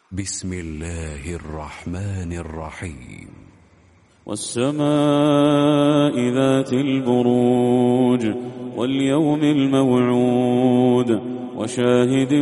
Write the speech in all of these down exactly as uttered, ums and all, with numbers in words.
بسم الله الرحمن الرحيم. والسماء ذات البروج واليوم الموعود وشاهد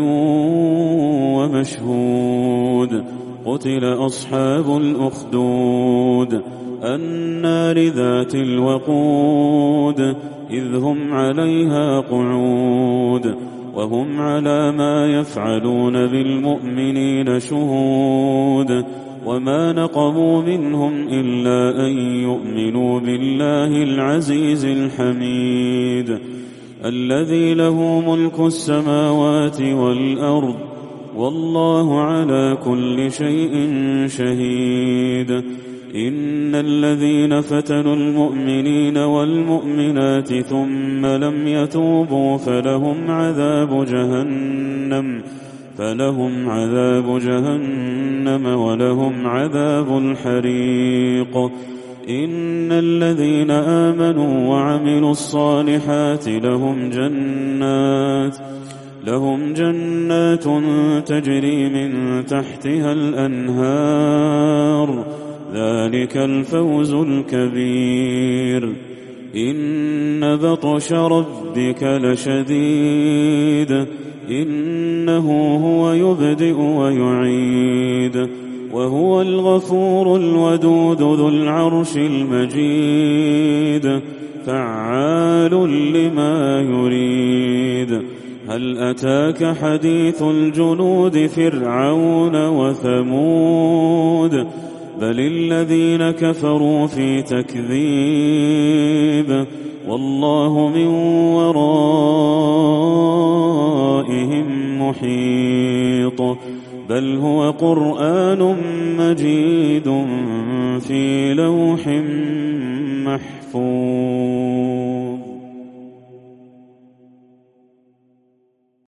ومشهود. قتل أصحاب الأخدود النار ذات الوقود إذ هم عليها قعود وهم على ما يفعلون بالمؤمنين شهود. وما نقموا منهم إلا أن يؤمنوا بالله العزيز الحميد الذي له ملك السماوات والأرض والله على كل شيء شهيد. إن الذين فتنوا المؤمنين والمؤمنات ثم لم يتوبوا فلهم عذاب جهنم فلهم عذاب جهنم ولهم عذاب الحريق. إن الذين آمنوا وعملوا الصالحات لهم جنات لهم جنات تجري من تحتها الأنهار ذلك الفوز الكبير. إن بطش ربك لشديد إنه هو يبدئ ويعيد وهو الغفور الودود ذو العرش المجيد فعال لما يريد. هل أتاك حديث الجنود فرعون وثمود بل الذين كفروا في تكذيب والله من ورائهم محيط. بل هو قرآن مجيد في لوح محفوظ.